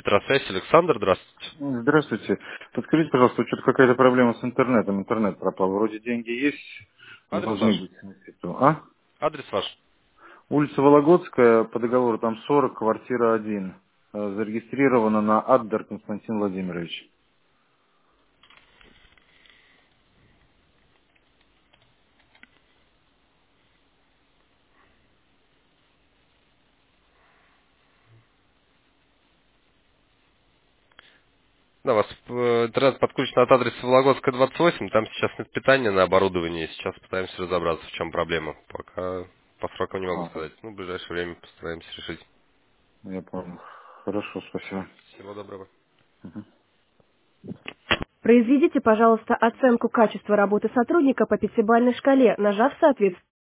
Петросвязь, Александр, здравствуйте. Здравствуйте. Подскажите, пожалуйста, что-то какая-то проблема с интернетом. Интернет пропал. Вроде деньги есть, Адрес должны ваш? быть на счету. А? Адрес ваш? Улица Вологодская, по договору там 40, квартира 1. Зарегистрирована на Аддер Константин Владимирович. Да, у вас интернет подключен от адреса Вологодская, 28. Там сейчас нет питания на оборудование. Сейчас пытаемся разобраться, в чем проблема. Пока по срокам не могу Ага, сказать. Ну, в ближайшее время постараемся решить. я понял. Хорошо, спасибо. Всего доброго. Произведите, пожалуйста, оценку качества работы сотрудника по пятибалльной шкале, нажав соответствующий